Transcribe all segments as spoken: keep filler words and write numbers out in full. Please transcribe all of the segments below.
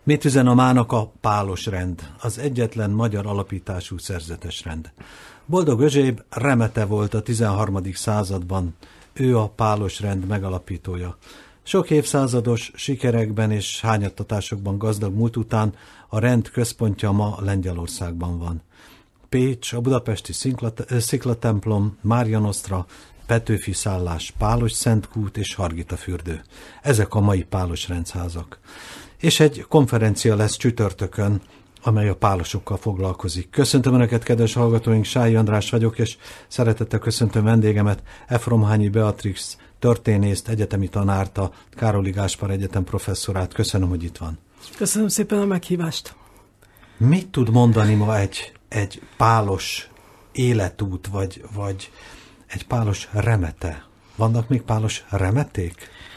Mit üzen a mának a pálos rend, az egyetlen magyar alapítású szerzetes rend? Boldog Erzsébet remete volt a tizenharmadik században, ő a pálos rend megalapítója. Sok évszázados sikerekben és hányattatásokban gazdag múlt után a rend központja ma Lengyelországban van. Pécs, a budapesti Sziklatemplom, Mária Nosztra, Petőfi szállás, Pálos Szentkút és Hargitafürdő. Ezek a mai pálos rendházak. És egy konferencia lesz csütörtökön, amely a pálosokkal foglalkozik. Köszöntöm Önöket, kedves hallgatóink, Sályi András vagyok, és szeretettel köszöntöm vendégemet, Efromhányi Beatrix történészt, egyetemi tanárt, a Károli Gáspár Egyetem professzorát. Köszönöm, hogy itt van. Köszönöm szépen a meghívást. Mit tud mondani ma egy, egy pálos életút, vagy, vagy egy pálos remete? Vannak még pálos remeték?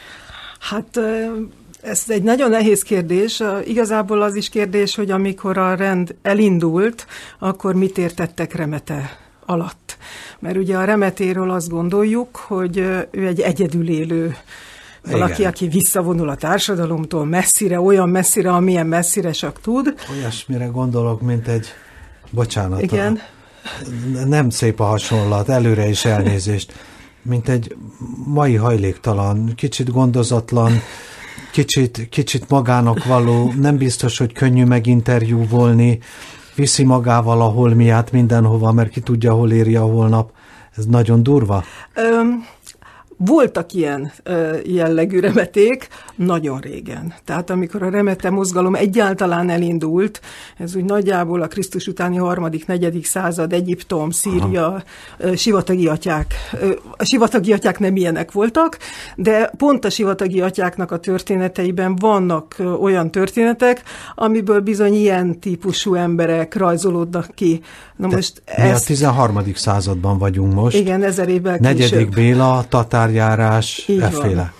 Hát ez egy nagyon nehéz kérdés. Igazából az is kérdés, hogy amikor a rend elindult, akkor mit értettek remete alatt. Mert ugye a remetéről azt gondoljuk, hogy ő egy egyedül élő valaki, igen, aki visszavonul a társadalomtól messzire, olyan messzire, amilyen messzire csak tud. Olyasmire gondolok, mint egy, bocsánat, igen. A, nem szép a hasonlat, előre is elnézést, mint egy mai hajléktalan, kicsit gondozatlan, kicsit, kicsit magának való, nem biztos, hogy könnyű meginterjúvolni, viszi magával a holmiát mindenhova, mert ki tudja, hol éri a holnap. Ez nagyon durva. Öm, voltak ilyen ö, jellegű remeték nagyon régen. Tehát amikor a remete mozgalom egyáltalán elindult, ez úgy nagyjából a Krisztus utáni harmadik, negyedik század, Egyiptom, Szíria, ö, sivatagi atyák. Ö, a sivatagi atyák nem ilyenek voltak, de pont a sivatagi atyáknak a történeteiben vannak ö, olyan történetek, amiből bizony ilyen típusú emberek rajzolódnak ki. Na most mi ezt... a tizenharmadik században vagyunk most. Igen, ezer évvel később. Negyedik Béla, tatárjárás, efféle.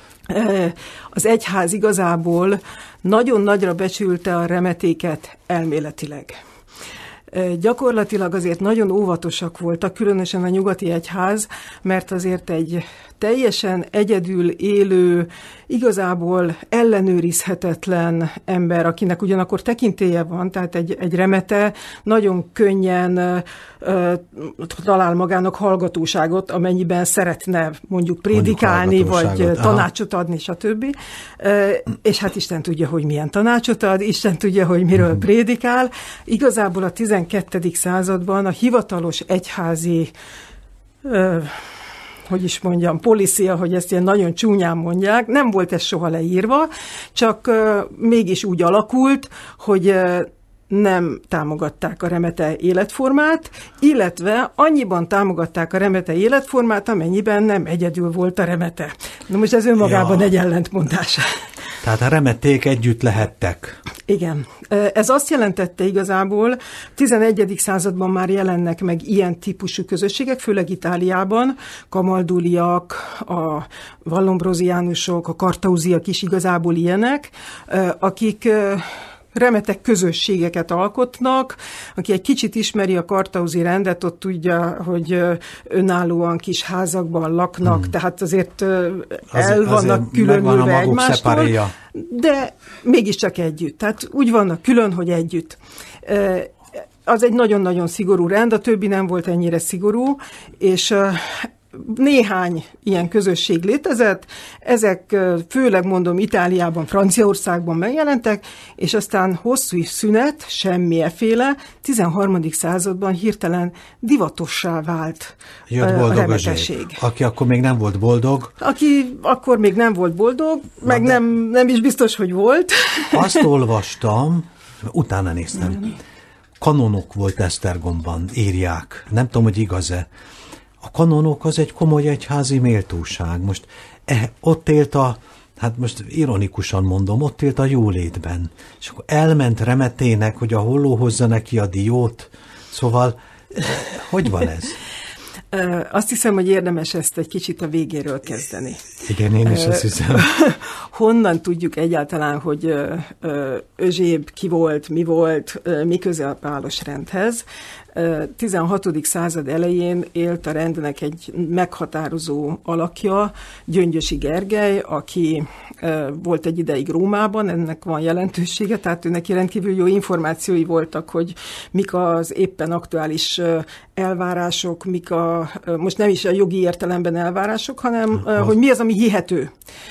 Az egyház igazából nagyon nagyra becsülte a remetéket elméletileg. Gyakorlatilag azért nagyon óvatosak voltak, különösen a nyugati egyház, mert azért egy teljesen egyedül élő, igazából ellenőrizhetetlen ember, akinek ugyanakkor tekintélye van, tehát egy, egy remete nagyon könnyen ö, talál magának hallgatóságot, amennyiben szeretne mondjuk prédikálni, vagy tanácsot adni, stb. Ö, és hát Isten tudja, hogy milyen tanácsot ad, Isten tudja, hogy miről uh-huh. prédikál. Igazából a tizenkettedik században a hivatalos egyházi ö, hogy is mondjam, policia, hogy ezt ilyen nagyon csúnyán mondják, nem volt ez soha leírva, csak uh, mégis úgy alakult, hogy uh, nem támogatták a remete életformát, illetve annyiban támogatták a remete életformát, amennyiben nem egyedül volt a remete. Na most ez önmagában ja. egy ellentmondás. Tehát a remeték együtt lehettek. Igen. Ez azt jelentette igazából, tizenegyedik században már jelennek meg ilyen típusú közösségek, főleg Itáliában, kamalduliak, a vallombroziánusok, a kartauziak is igazából ilyenek, akik remetek közösségeket alkotnak, aki egy kicsit ismeri a kartauzi rendet, ott tudja, hogy önállóan kis házakban laknak, hmm. tehát azért el azért, vannak különülve egymástól, de mégiscsak együtt. Tehát úgy vannak külön, hogy együtt. Az egy nagyon-nagyon szigorú rend, a többi nem volt ennyire szigorú, és néhány ilyen közösség létezett, ezek főleg mondom Itáliában, Franciaországban megjelentek, és aztán hosszú szünet, semmilyenféle, tizenharmadik században hirtelen divatossá vált Jött a boldog remetesség. Aki akkor még nem volt boldog. Aki akkor még nem volt boldog, Na meg nem, nem is biztos, hogy volt. Azt olvastam, utána néztem, kanonok volt Esztergomban, írják, nem tudom, hogy igaz-e. A kanonok az egy komoly egyházi méltóság. Most eh, ott élt a, hát most ironikusan mondom, ott élt a jólétben. És akkor elment remetének, hogy a holló hozza neki a diót. Szóval, eh, hogy van ez? Azt hiszem, hogy érdemes ezt egy kicsit a végéről kezdeni. Igen, én is azt hiszem. Honnan tudjuk egyáltalán, hogy Erzsébet ki volt, mi volt, mi köze a pálos rendhez? tizenhatodik század elején élt a rendnek egy meghatározó alakja, Gyöngyösi Gergely, aki volt egy ideig Rómában, ennek van jelentősége, tehát ő neki rendkívül jó információi voltak, hogy mik az éppen aktuális elvárások, mik a, most nem is a jogi értelemben elvárások, hanem uh, hogy mi az, ami hihető.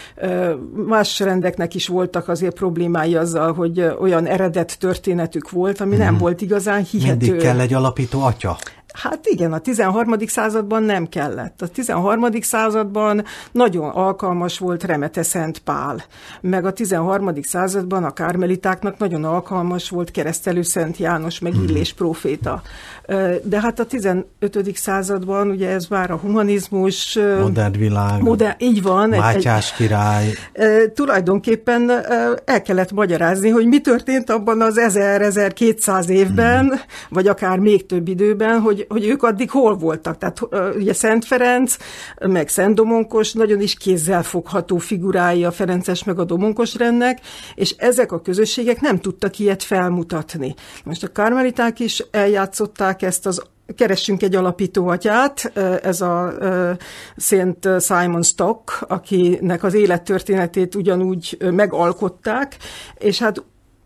Más rendeknek is voltak azért problémái azzal, hogy olyan eredet történetük volt, ami hmm. nem volt igazán hihető. Mindig kell egy alapító atya? Hát igen, a tizenharmadik században nem kellett. A tizenharmadik században nagyon alkalmas volt Remete Szent Pál, meg a tizenharmadik században a kármelitáknak nagyon alkalmas volt Keresztelő Szent János, meg Illés próféta. De hát a tizenötödik században, ugye ez már a humanizmus... Modern világ, modern, így van, Mátyás egy, király. E, tulajdonképpen el kellett magyarázni, hogy mi történt abban az ezer-ezerkétszáz évben, hmm. vagy akár még több időben, hogy, hogy ők addig hol voltak. Tehát ugye Szent Ferenc, meg Szent Domonkos nagyon is kézzelfogható figurái a ferences meg a domonkos rendnek, és ezek a közösségek nem tudtak ilyet felmutatni. Most a karmeliták is eljátszották ezt az Keressünk egy alapító atyát, ez a Szent Simon Stock, akinek az élettörténetét ugyanúgy megalkották, és hát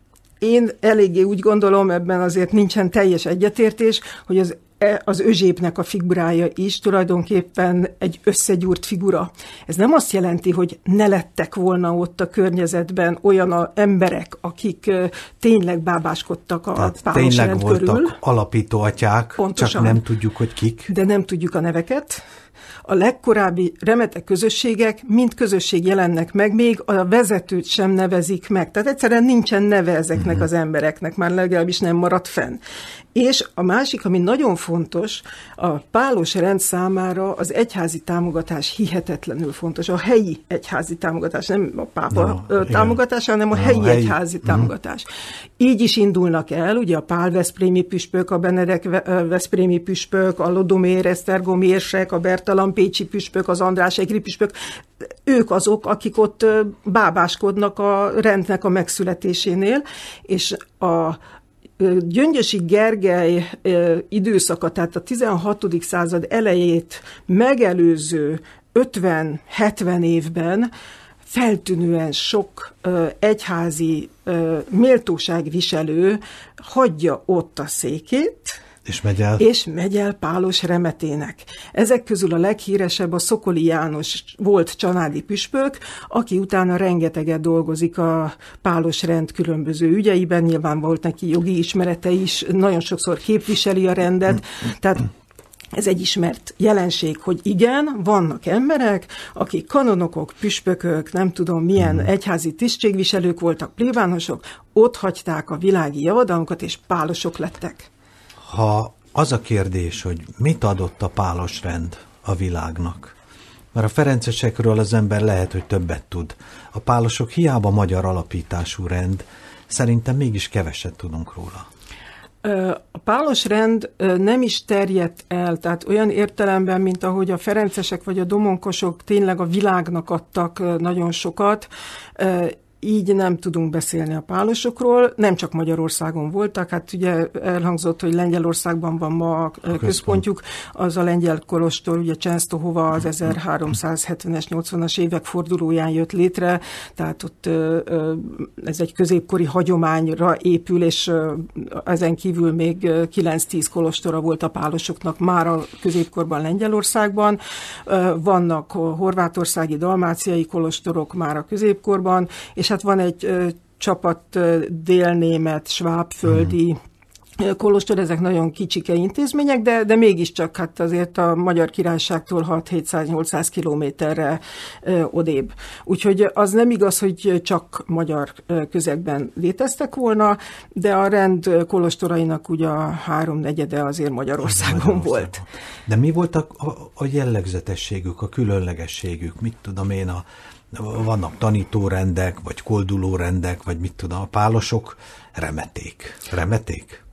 én eléggé úgy gondolom, ebben azért nincsen teljes egyetértés, hogy az az Özsépnek a figurája is tulajdonképpen egy összegyúrt figura. Ez nem azt jelenti, hogy ne lettek volna ott a környezetben olyan a emberek, akik tényleg bábáskodtak a pálos rend körül. Tényleg voltak alapító atyák, pontosan, csak nem tudjuk, hogy kik. De nem tudjuk a neveket. A legkorábbi remete közösségek mind közösség jelennek meg, még a vezetőt sem nevezik meg. Tehát egyszerűen nincsen neve ezeknek uh-huh. az embereknek, már legalábbis nem maradt fenn. És a másik, ami nagyon fontos, a pálos rend számára az egyházi támogatás hihetetlenül fontos. A helyi egyházi támogatás, nem a pápa no, támogatása, hanem a no, helyi, helyi egyházi mm. támogatás. Így is indulnak el, ugye a Pál veszprémi püspök, a Benedek veszprémi püspök, a Lodomér Esztergom érsek, a Bertalan pécsi püspök, az András egri püspök. Ők azok, akik ott bábáskodnak a rendnek a megszületésénél, és a Gyöngyösi Gergely időszaka, tehát a tizenhatodik század elejét megelőző ötven-hetven évben feltűnően sok egyházi méltóságviselő hagyja ott a székét, És megy el? És megy el pálos remetének. Ezek közül a leghíresebb a Szokoli János volt csanádi püspök, aki utána rengeteget dolgozik a pálos rend különböző ügyeiben, nyilván volt neki jogi ismerete is, nagyon sokszor képviseli a rendet, tehát ez egy ismert jelenség, hogy igen, vannak emberek, akik kanonokok, püspökök, nem tudom milyen egyházi tisztségviselők voltak, plébánosok, ott hagyták a világi javadalmukat, és pálosok lettek. Ha az a kérdés, hogy mit adott a pálos rend a világnak, mert a ferencesekről az ember lehet, hogy többet tud. A pálosok hiába magyar alapítású rend, szerintem mégis keveset tudunk róla. A pálos rend nem is terjedt el, tehát olyan értelemben, mint ahogy a ferencesek vagy a domonkosok tényleg a világnak adtak nagyon sokat, így nem tudunk beszélni a pálosokról, nem csak Magyarországon voltak, hát ugye elhangzott, hogy Lengyelországban van ma a központjuk, az a lengyel kolostor, ugye Csensztohova az ezerháromszázhetvenes, nyolcvanas évek fordulóján jött létre, tehát ott ez egy középkori hagyományra épül, és ezen kívül még kilenc-tíz kolostora volt a pálosoknak már a középkorban Lengyelországban, vannak horvátországi, dalmáciai kolostorok már a középkorban, és hát van egy ö, csapat ö, délnémet, svábföldi mm. kolostor, ezek nagyon kicsike intézmények, de, de mégiscsak hát azért a Magyar Királyságtól hat-hétszáz-nyolcszáz kilométerre ö, odébb. Úgyhogy az nem igaz, hogy csak magyar közegben léteztek volna, de a rend kolostorainak ugye a háromnegyede azért Magyarországon, Magyarországon volt. De mi volt a, a, a jellegzetességük, a különlegességük? Mit tudom én, a vannak tanítórendek, vagy koldulórendek, vagy mit tudom, a pálosok remeték. Remeték?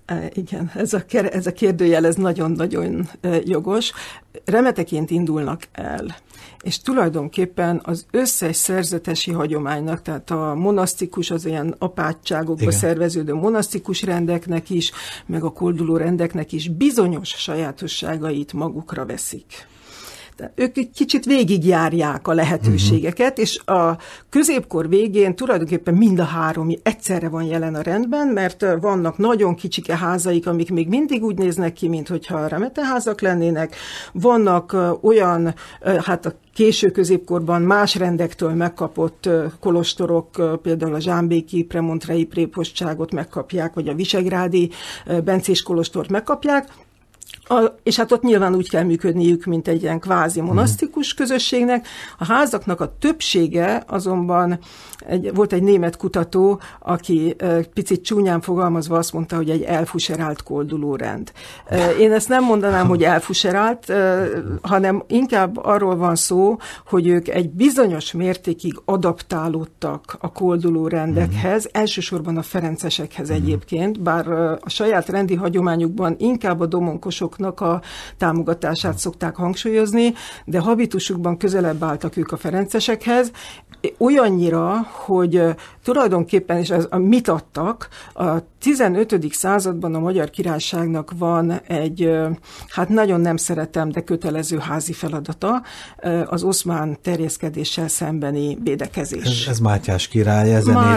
Igen, ez a, ez a kérdőjel, ez nagyon-nagyon jogos. Remeteként indulnak el, és tulajdonképpen az összes szerzetesi hagyománynak, tehát a monasztikus, az ilyen apátságokba Igen. szerveződő monasztikus rendeknek is, meg a kolduló rendeknek is bizonyos sajátosságait magukra veszik. De ők egy kicsit végigjárják a lehetőségeket, uh-huh. és a középkor végén tulajdonképpen mind a három egyszerre van jelen a rendben, mert vannak nagyon kicsike házaik, amik még mindig úgy néznek ki, minthogyha remeteházak lennének. Vannak olyan, hát a késő középkorban más rendektől megkapott kolostorok, például a zsámbéki premontrei prépostságot megkapják, vagy a visegrádi bencés kolostort megkapják. A, és hát ott nyilván úgy kell működniük, mint egy ilyen kvázi monasztikus közösségnek. A házaknak a többsége azonban, egy, volt egy német kutató, aki e, picit csúnyán fogalmazva azt mondta, hogy egy elfuserált kolduló rend. E, én ezt nem mondanám, hogy elfuserált, e, hanem inkább arról van szó, hogy ők egy bizonyos mértékig adaptálódtak a kolduló rendekhez, elsősorban a ferencesekhez egyébként, bár a saját rendi hagyományukban inkább a domonkosok a támogatását szokták hangsúlyozni, de habitusukban közelebb álltak ők a ferencesekhez, olyannyira, hogy tulajdonképpen, és ez, mit adtak, a tizenötödik században a Magyar Királyságnak van egy, hát nagyon nem szeretem, de kötelező házi feladata, az oszmán terjeszkedéssel szembeni védekezés. Ez, ez Mátyás király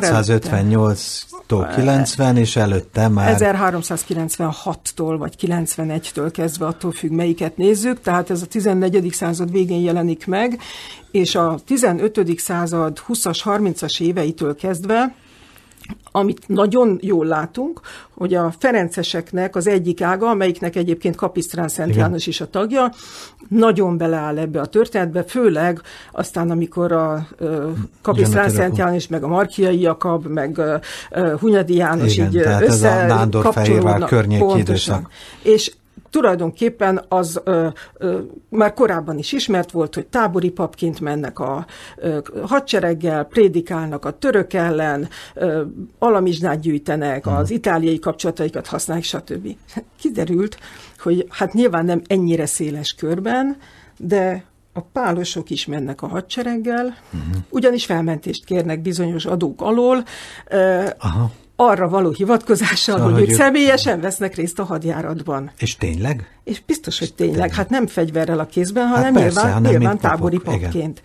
ezernégyszázötvennyolctól kilencven, és előtte már... ezerháromszázkilencvenhattól vagy kilencvenegytől kezdve, attól függ, melyiket nézzük, tehát ez a tizennegyedik század végén jelenik meg, és a tizenötödik század húszas, harmincas éveitől kezdve, amit nagyon jól látunk, hogy a ferenceseknek az egyik ága, amelyiknek egyébként Kapisztrán Szent Igen. János is a tagja, nagyon beleáll ebbe a történetbe, főleg aztán, amikor a uh, Kapisztrán Szent János, meg a Markiai Jakab, meg uh, Hunyadi János Igen, így összekapcsolódnak. Környéki időszak. És tulajdonképpen az ö, ö, már korábban is ismert volt, hogy tábori papként mennek a ö, hadsereggel, prédikálnak a török ellen, ö, alamizsnát gyűjtenek, hmm. az itáliai kapcsolataikat használják, stb. Kiderült, hogy hát nyilván nem ennyire széles körben, de a pálosok is mennek a hadsereggel, uh-huh. ugyanis felmentést kérnek bizonyos adók alól, ö, Aha. arra való hivatkozással, szóval, hogy, hogy ők személyesen vesznek részt a hadjáratban. És tényleg? És biztos, hogy tényleg. tényleg. Hát nem fegyverrel a kézben, hanem hát persze, nyilván, hanem nyilván tábori papként.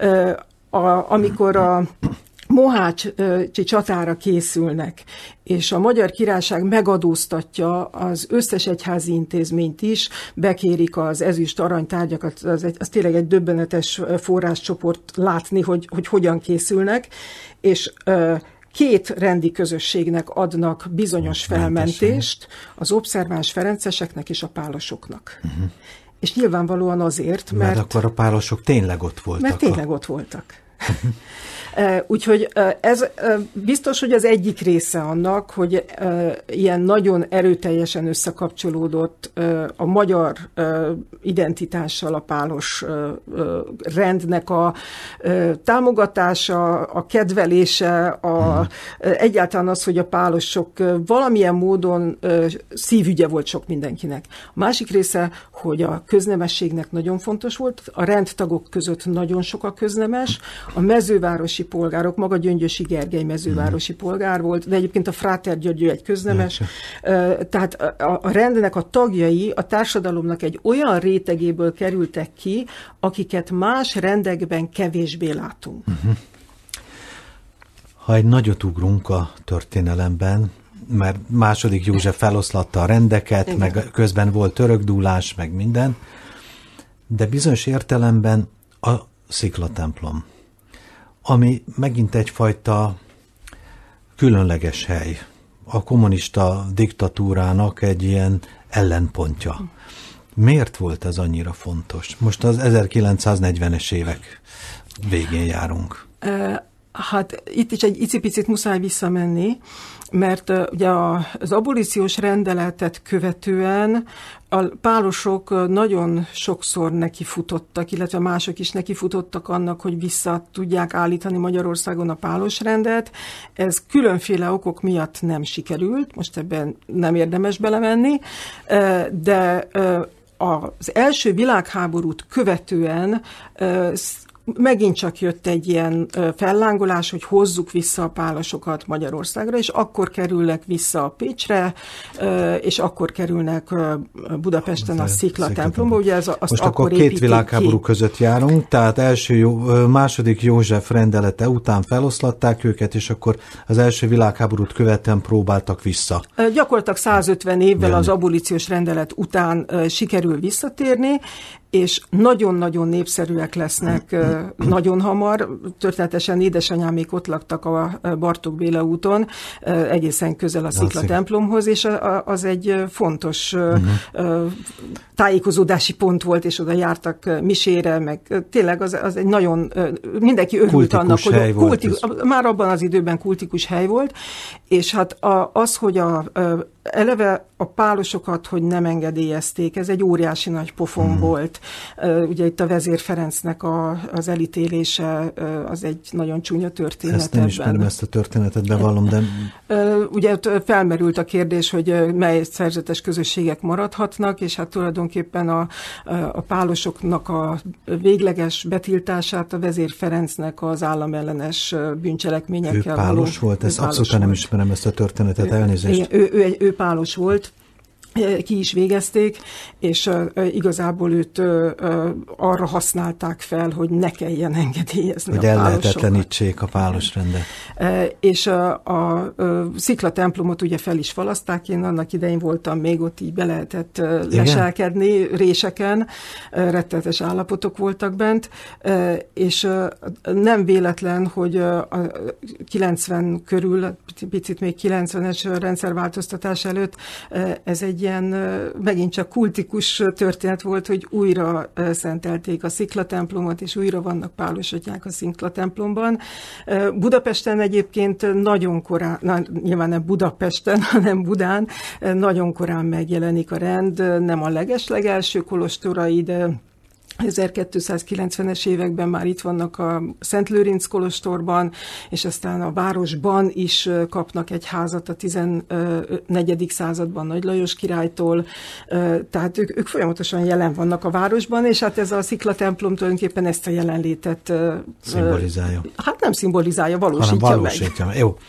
A, amikor a mohácsi csatára készülnek, és a Magyar Királyság megadóztatja az összes egyházi intézményt is, bekérik az ezüst aranytárgyakat, az, egy, az tényleg egy döbbenetes forráscsoport látni, hogy, hogy hogyan készülnek, és két rendi közösségnek adnak bizonyos felmentést, az obszerváns ferenceseknek és a pálosoknak. Uh-huh. És nyilvánvalóan azért, mert... Mert akkor a pálosok tényleg ott voltak. Mert tényleg ott voltak. Úgyhogy ez biztos, hogy az egyik része annak, hogy ilyen nagyon erőteljesen összekapcsolódott a magyar identitással a pálos rendnek a támogatása, a kedvelése, a, egyáltalán az, hogy a pálosok valamilyen módon szívügye volt sok mindenkinek. A másik része, hogy a köznemességnek nagyon fontos volt, a rendtagok között nagyon sok a köznemes, a mezővárosi polgárok, maga Gyöngyösi Gergely mezővárosi polgár volt, de egyébként a Fráter György egy köznemes. Tehát a, a rendnek a tagjai a társadalomnak egy olyan rétegéből kerültek ki, akiket más rendekben kevésbé látunk. Uh-huh. Ha egy nagyot ugrunk a történelemben, mert második József feloszlatta a rendeket, Igen. meg közben volt törökdúlás, meg minden, de bizonyos értelemben a sziklatemplom, ami megint egyfajta különleges hely, a kommunista diktatúrának egy ilyen ellenpontja. Miért volt ez annyira fontos? Most az ezerkilencszáznegyvenes évek végén járunk. Hát itt is egy icipicit muszáj visszamenni, mert uh, ugye az abolíciós rendeletet követően a pálosok nagyon sokszor nekifutottak, illetve mások is nekifutottak annak, hogy vissza tudják állítani Magyarországon a pálosrendet. Ez különféle okok miatt nem sikerült, most ebben nem érdemes belemenni, de az első világháborút követően megint csak jött egy ilyen fellángolás, hogy hozzuk vissza a pálosokat Magyarországra, és akkor kerülnek vissza a Pécsre, és akkor kerülnek Budapesten a Szikla templomba. Ugye ez, azt most akkor akkor két világháború ki. között járunk, tehát első, második József rendelete után feloszlatták őket, és akkor az első világháborút követően próbáltak vissza. Gyakorlatilag százötven évvel Jönni. az abolíciós rendelet után sikerül visszatérni, és nagyon-nagyon népszerűek lesznek nagyon hamar. Történetesen édesanyám még ott laktak a Bartók Béla úton, egészen közel a Szikla templomhoz, és az egy fontos uh-huh. tájékozódási pont volt, és oda jártak misére, meg tényleg az, az egy nagyon, mindenki örült kultikus annak, hogy kulti, már abban az időben kultikus hely volt, és hát az, hogy a, eleve a pálosokat, hogy nem engedélyezték, ez egy óriási nagy pofon hmm. volt. Ugye itt a Vezér Ferencnek a, az elítélése, az egy nagyon csúnya történet. Ezt nem ismerem, ezt a történetet, bevallom, de... Ugye felmerült a kérdés, hogy mely szerzetes közösségek maradhatnak, és hát tulajdonképpen a, a pálosoknak a végleges betiltását a Vezér Ferencnek az államellenes bűncselekményekkel. Ő pálos való, volt? Ezt abszolút volt. Nem ismerem, ezt a történetet, elnézést. Ő, ő, ő, ő pálos volt. Ki is végezték, és uh, igazából őt uh, uh, arra használták fel, hogy ne kelljen engedélyezni hogy a pálosokat. Hogy ellehetetlenítsék a pálosrendet. Uh, és uh, a uh, Szikla templomot ugye fel is falaszták, én annak idején voltam még ott, így be lehetett uh, leselkedni réseken, uh, rettenetes állapotok voltak bent, uh, és uh, nem véletlen, hogy uh, a kilencven körül, picit még kilencvenes rendszerváltoztatás előtt uh, ez egy ilyen megint csak kultikus történet volt, hogy újra szentelték a Szikla templomot, és újra vannak pálosatyák a Szikla templomban. Budapesten egyébként nagyon korán, na, nyilván nem Budapesten, hanem Budán, nagyon korán megjelenik a rend, nem a legeslegelső kolostorai, de ezerkétszázkilencvenes években már itt vannak a Szent Lőrinc kolostorban, és aztán a városban is kapnak egy házat a tizennegyedik században Nagy Lajos királytól, tehát ők, ők folyamatosan jelen vannak a városban, és hát ez a Szikla templom tulajdonképpen ezt a jelenlétet szimbolizálja. Hát nem szimbolizálja, valósítja, hanem valósítja meg. Jó.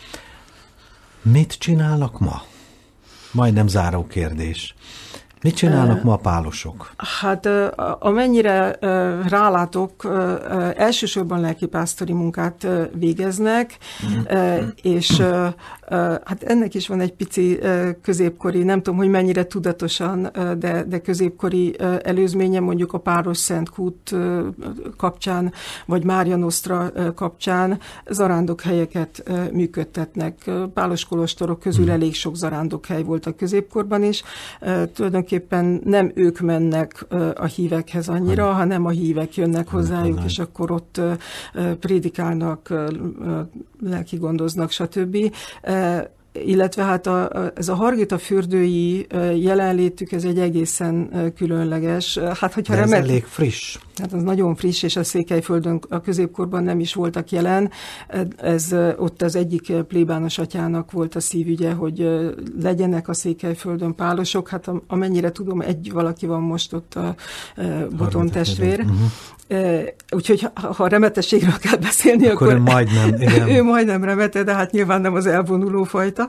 Mit csinálnak ma? Majdnem záró kérdés. Mit csinálnak ma a pálosok? Hát amennyire rálátok, elsősorban lelkipásztori munkát végeznek, mm. és hát ennek is van egy pici középkori, nem tudom, hogy mennyire tudatosan, de, de középkori előzménye, mondjuk a Páros Szentkút kapcsán, vagy Mária Nostra kapcsán zarándokhelyeket működtetnek. Pálos kolostorok közül mm. elég sok zarándokhely volt a középkorban is. Tulajdonképpen nem ők mennek a hívekhez annyira, hmm. hanem a hívek jönnek hozzájuk, és akkor ott prédikálnak, lelkigondoznak, stb. Illetve hát a, ez a Hargita fürdői jelenlétük, ez egy egészen különleges. Hát, hogyha De ez remek, elég friss. Hát az nagyon friss, és a Székelyföldön a középkorban nem is voltak jelen. Ez ott az egyik plébános atyának volt a szívügye, hogy legyenek a Székelyföldön pálosok. Hát amennyire tudom, egy valaki van most ott, a Boton testvér. Uh-huh. Úgyhogy ha remetességről kell beszélni, akkor, akkor ő majdnem, igen. ő majdnem remete, de hát nyilván nem az elvonuló fajta.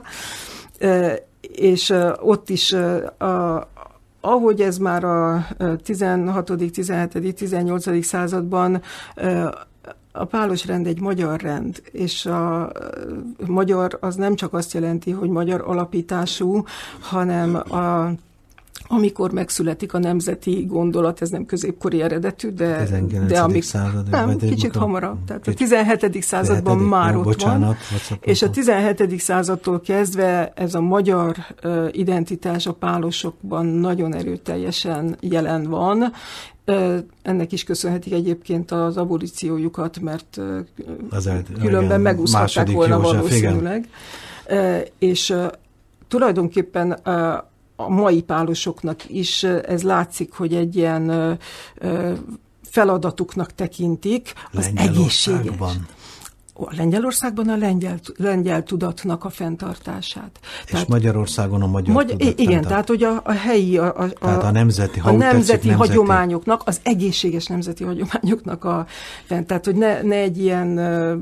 És ott is a ahogy ez már a tizenhatodik, tizenhetedik, tizennyolcadik században a pálosrend egy magyar rend, és a magyar az nem csak azt jelenti, hogy magyar alapítású, hanem a amikor megszületik a nemzeti gondolat, ez nem középkori eredetű, de, de amik, század, nem, kicsit mikor, hamarabb. Tehát a tizenhetedik században már jó, ott bocsánat, van, és a tizenhetedik századtól kezdve ez a magyar uh, identitás a pálosokban nagyon erőteljesen jelen van. Uh, ennek is köszönhetik egyébként az abolíciójukat, mert uh, Azért, különben igen, megúszhatták volna József, valószínűleg. Uh, és uh, tulajdonképpen uh, a mai pálosoknak is ez látszik, hogy egy ilyen ö, ö, feladatuknak tekintik az egészséges. A Lengyelországban a lengyel, lengyel tudatnak a fenntartását. És tehát, Magyarországon a magyar Magy- tudat Igen, fenntart. Tehát hogy a, a helyi, a, a, tehát a nemzeti, a nemzeti tetszik, hagyományoknak, az egészséges nemzeti hagyományoknak a tehát hogy ne, ne egy ilyen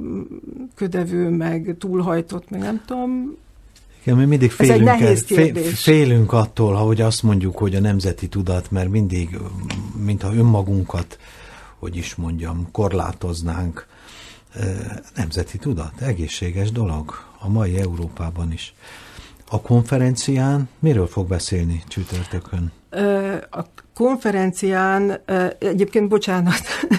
ködevő, meg túlhajtott, meg nem tudom. Igen, mi mindig félünk, el, félünk attól, ahogy azt mondjuk, hogy a nemzeti tudat, mert mindig, mintha önmagunkat, hogy is mondjam, korlátoznánk. Nemzeti tudat, egészséges dolog, a mai Európában is. A konferencián miről fog beszélni csütörtökön? A konferencián, egyébként bocsánat,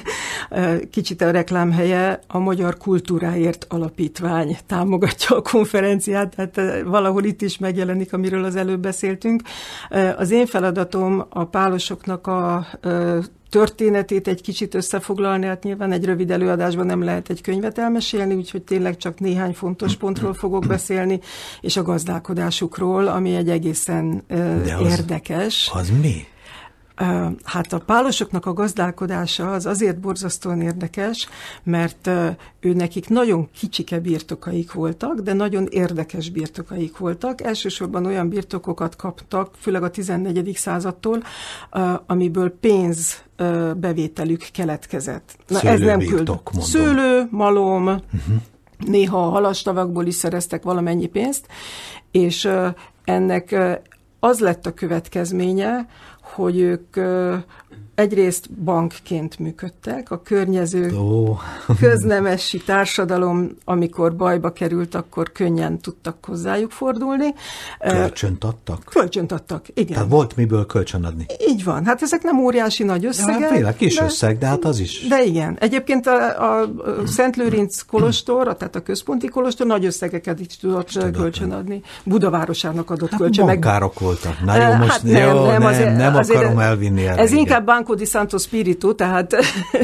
kicsit a reklámhelye, a Magyar Kultúráért Alapítvány támogatja a konferenciát, tehát valahol itt is megjelenik, amiről az előbb beszéltünk. Az én feladatom a pálosoknak a történetét egy kicsit összefoglalni, hát nyilván egy rövid előadásban nem lehet egy könyvet elmesélni, úgyhogy tényleg csak néhány fontos pontról fogok beszélni, és a gazdálkodásukról, ami egy egészen uh, az, érdekes. Az mi? Uh, hát a pálosoknak a gazdálkodása az azért borzasztóan érdekes, mert uh, ő nekik nagyon kicsike birtokaik voltak, de nagyon érdekes birtokaik voltak. Elsősorban olyan birtokokat kaptak, főleg a tizennegyedik századtól, uh, amiből pénz uh, bevételük keletkezett. Na, ez nem küld. Szőlő, malom, uh-huh. néha a halastavakból is szereztek valamennyi pénzt, és uh, ennek uh, az lett a következménye, hogy ők uh, egyrészt bankként működtek, a környező oh. köznemesi társadalom, amikor bajba került, akkor könnyen tudtak hozzájuk fordulni. Kölcsönt adtak? Kölcsönt adtak, igen. Tehát volt miből kölcsönadni? Így van. Hát ezek nem óriási nagy összegek. Ja, tényleg kis de, összeg, de hát az is. De igen. Egyébként a, a Szent Lőrinc kolostor, tehát a központi kolostor nagy összegeket is tudott Tudod, kölcsönadni. Budavárosának adott hát kölcsön. Bankárok meg... voltak. Na jó, most hát nem, jó, nem, nem, azért, nem akarom elvinni erre. Ez igen. Inkább Banco di Santo Spiritu, tehát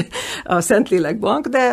a Szentlélek Bank, de,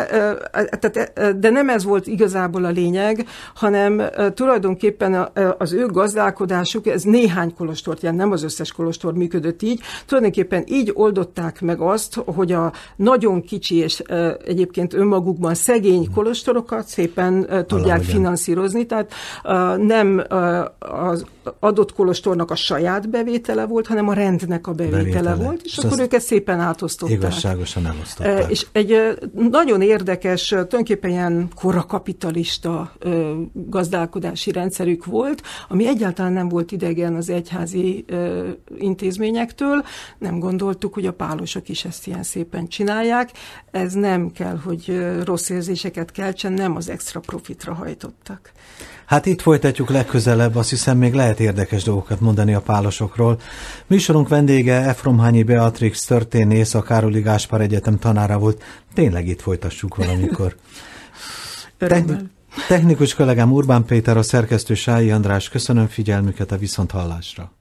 de nem ez volt igazából a lényeg, hanem tulajdonképpen az ő gazdálkodásuk, ez néhány kolostort jelent, nem az összes kolostor működött így, tulajdonképpen így oldották meg azt, hogy a nagyon kicsi és egyébként önmagukban szegény kolostorokat szépen tudják Valahogyan. finanszírozni, tehát nem az adott kolostornak a saját bevétele volt, hanem a rendnek a bevétele, bevétele. volt, és, és akkor őket szépen átosztották. Igazságosan elosztották. És egy nagyon érdekes, tulajdonképpen ilyen korakapitalista gazdálkodási rendszerük volt, ami egyáltalán nem volt idegen az egyházi intézményektől. Nem gondoltuk, hogy a pálosok is ezt ilyen szépen csinálják. Ez nem kell, hogy rossz érzéseket keltsen, nem az extra profitra hajtottak. Hát itt folytatjuk legközelebb, azt hiszem még lehet érdekes dolgokat mondani a pálosokról. Műsorunk vendége Efromhányi Beatrix történész, a Károli Gáspár Egyetem tanára volt. Tényleg itt folytassuk valamikor. Techni- technikus kollégám Urbán Péter, a szerkesztő Sályi András. Köszönöm figyelmüket, a viszonthallásra.